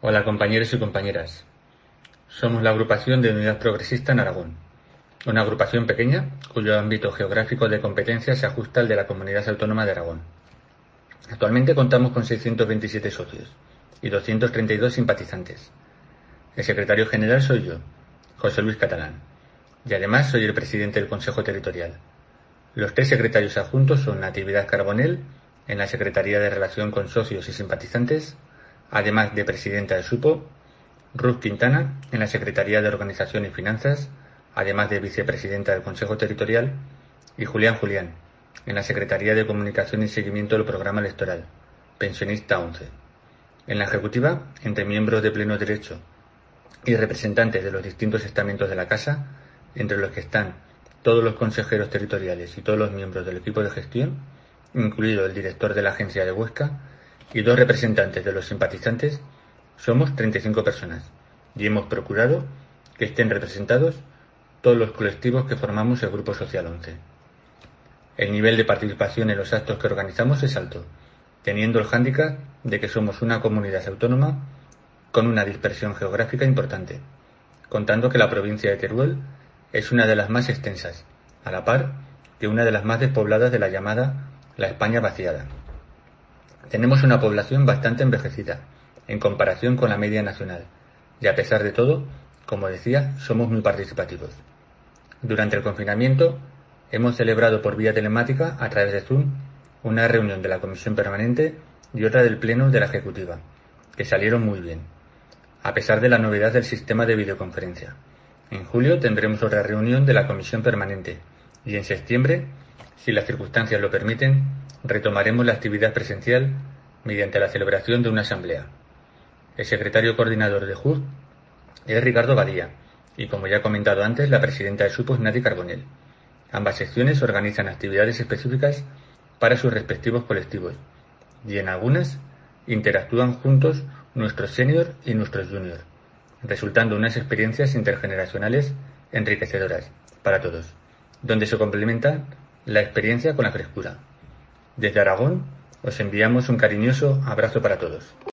Hola compañeros y compañeras. Somos la agrupación de Unidad Progresista en Aragón, una agrupación pequeña cuyo ámbito geográfico de competencia se ajusta al de la Comunidad Autónoma de Aragón. Actualmente contamos con 627 socios y 232 simpatizantes. El secretario general soy yo, José Luis Catalán, y además soy el presidente del Consejo Territorial. Los tres secretarios adjuntos son Natividad Carbonell, en la Secretaría de Relación con Socios y Simpatizantes, además de presidenta del SUPO, Ruth Quintana, en la Secretaría de Organización y Finanzas, además de vicepresidenta del Consejo Territorial, y Julián, en la Secretaría de Comunicación y Seguimiento del Programa Electoral, pensionista 11. En la Ejecutiva, entre miembros de pleno derecho y representantes de los distintos estamentos de la Casa, entre los que están todos los consejeros territoriales y todos los miembros del equipo de gestión, incluido el director de la agencia de Huesca, y 2 representantes de los simpatizantes, somos 35 personas, y hemos procurado que estén representados todos los colectivos que formamos el Grupo Social 11. El nivel de participación en los actos que organizamos es alto, teniendo el hándicap de que somos una comunidad autónoma con una dispersión geográfica importante, contando que la provincia de Teruel es una de las más extensas, a la par que una de las más despobladas de la llamada la España vaciada. Tenemos una población bastante envejecida, en comparación con la media nacional, y a pesar de todo, como decía, somos muy participativos. Durante el confinamiento, hemos celebrado por vía telemática, a través de Zoom, una reunión de la Comisión Permanente y otra del Pleno de la Ejecutiva, que salieron muy bien, a pesar de la novedad del sistema de videoconferencia. En julio tendremos otra reunión de la Comisión Permanente y en septiembre, si las circunstancias lo permiten, retomaremos la actividad presencial mediante la celebración de una asamblea. El secretario coordinador de JUD es Ricardo Badía y, como ya he comentado antes, la presidenta de SUPO es Nati Carbonell. Ambas secciones organizan actividades específicas para sus respectivos colectivos y en algunas interactúan juntos nuestros senior y nuestros junior, resultando unas experiencias intergeneracionales enriquecedoras para todos, donde se complementa la experiencia con la frescura. Desde Aragón os enviamos un cariñoso abrazo para todos.